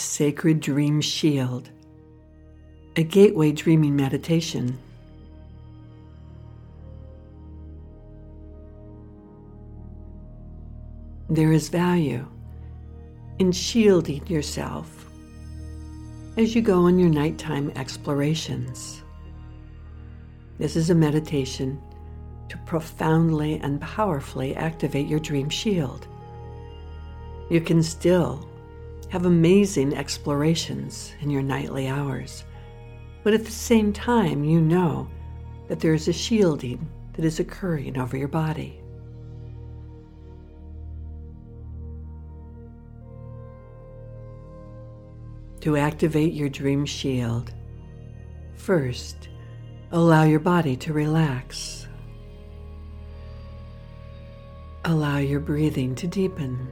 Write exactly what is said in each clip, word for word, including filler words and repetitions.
Sacred Dream Shield, a gateway dreaming meditation. There is value in shielding yourself as you go on your nighttime explorations. This is a meditation to profoundly and powerfully activate your dream shield. You can still have amazing explorations in your nightly hours, but at the same time you know that there is a shielding that is occurring over your body. To activate your dream shield, first, allow your body to relax. Allow your breathing to deepen.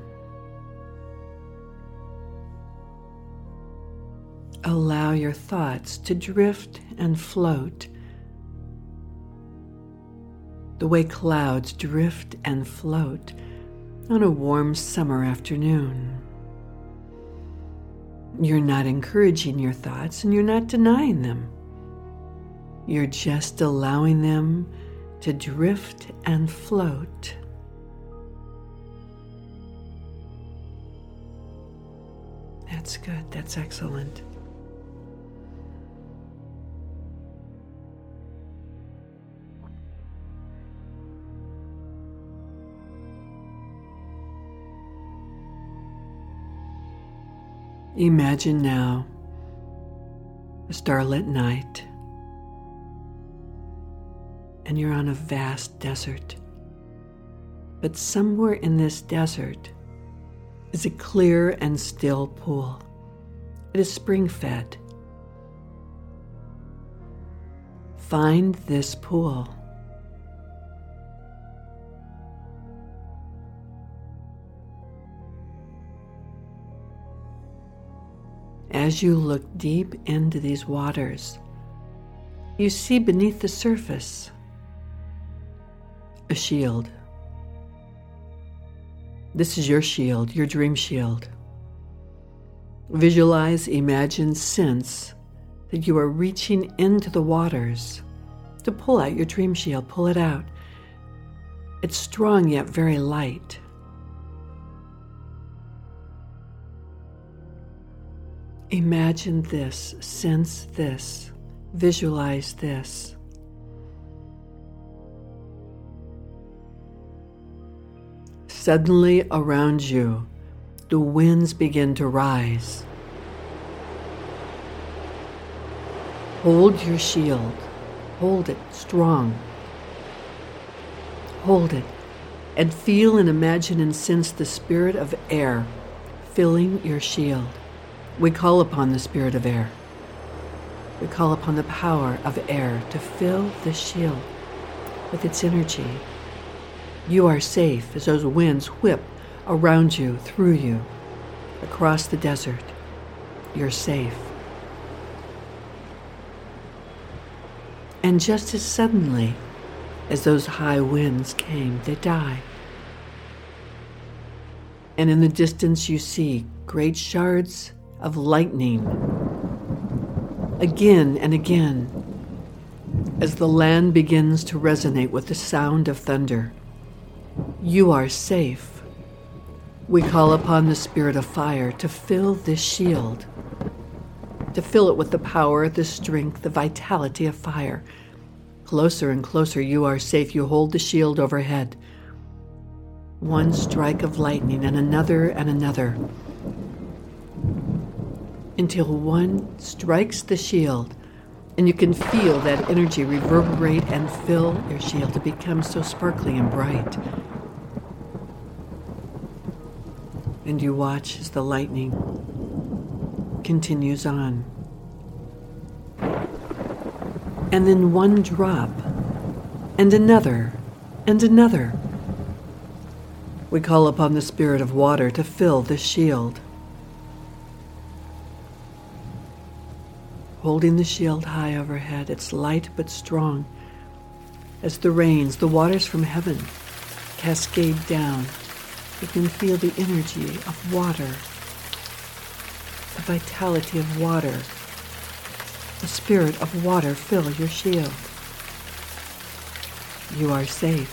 Allow your thoughts to drift and float the way clouds drift and float on a warm summer afternoon. You're not encouraging your thoughts and you're not denying them. You're just allowing them to drift and float. That's good. That's excellent. Imagine now a starlit night, and you're on a vast desert. But somewhere in this desert is a clear and still pool. It is spring-fed. Find this pool. As you look deep into these waters, you see beneath the surface a shield. This is your shield, your dream shield. Visualize, imagine, sense that you are reaching into the waters to pull out your dream shield. Pull it out. It's strong yet very light. Imagine this, sense this, visualize this. Suddenly around you, the winds begin to rise. Hold your shield. Hold it strong. Hold it and feel and imagine and sense the spirit of air filling your shield. We call upon the spirit of air. We call upon the power of air to fill the shield with its energy. You are safe as those winds whip around you, through you, across the desert. You're safe. And just as suddenly as those high winds came, they die. And in the distance you see great shards of lightning, again and again, as the land begins to resonate with the sound of thunder. You are safe. We call upon the spirit of fire to fill this shield, to fill it with the power, the strength, the vitality of fire. Closer and closer, you are safe. You hold the shield overhead. One strike of lightning and another and another, until one strikes the shield and you can feel that energy reverberate and fill your shield to become so sparkly and bright. And you watch as the lightning continues on. And then one drop, and another, and another. We call upon the spirit of water to fill the shield. Holding the shield high overhead, it's light but strong. As the rains, the waters from heaven, cascade down, you can feel the energy of water the vitality of water, the spirit of water fill your shield. You are safe.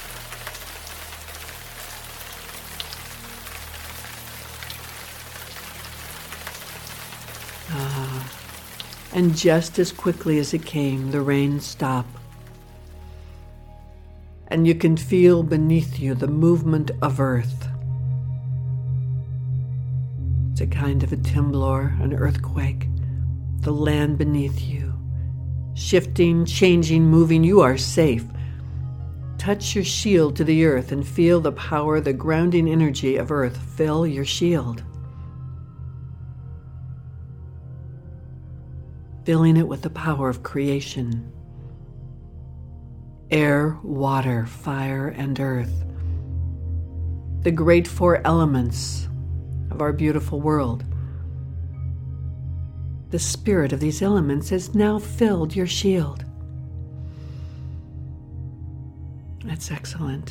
Ah, and just as quickly as it came, the rain stopped. And you can feel beneath you the movement of earth. It's a kind of a timblor, an earthquake, the land beneath you, shifting, changing, moving. You are safe. Touch your shield to the earth and feel the power, the grounding energy of earth fill your shield. Filling it with the power of creation. Air, water, fire, and earth. The great four elements of our beautiful world. The spirit of these elements has now filled your shield. That's excellent.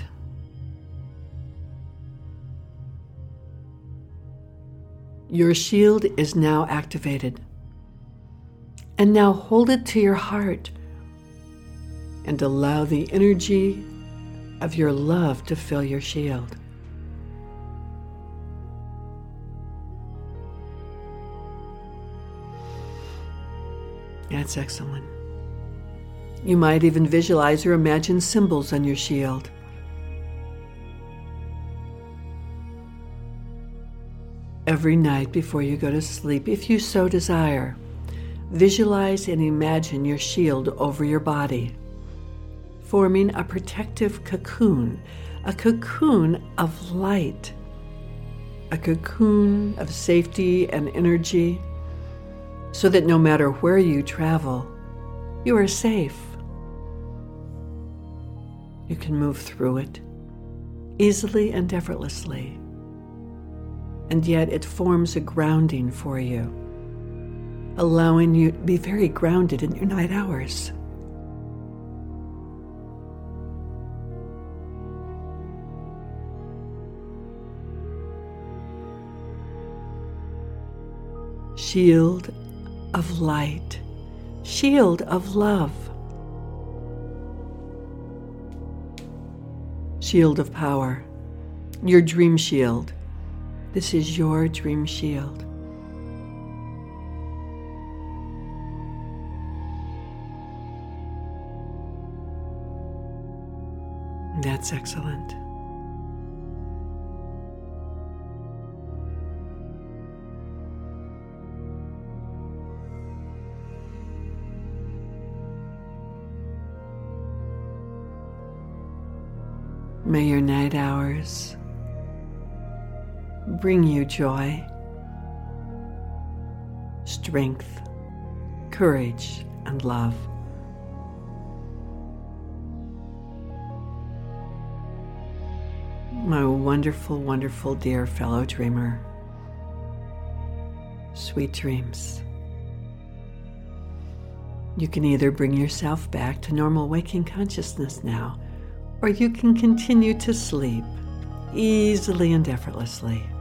Your shield is now activated. And now hold it to your heart and allow the energy of your love to fill your shield. That's excellent. You might even visualize or imagine symbols on your shield. Every night before you go to sleep, if you so desire, visualize and imagine your shield over your body, forming a protective cocoon, a cocoon of light, a cocoon of safety and energy, so that no matter where you travel, you are safe. You can move through it easily and effortlessly, and yet it forms a grounding for you, allowing you to be very grounded in your night hours. Shield of light, shield of love, shield of power, your dream shield. This is your dream shield. That's excellent. May your night hours bring you joy, strength, courage, and love. My wonderful, wonderful dear fellow dreamer, sweet dreams. You can either bring yourself back to normal waking consciousness now, or you can continue to sleep easily and effortlessly.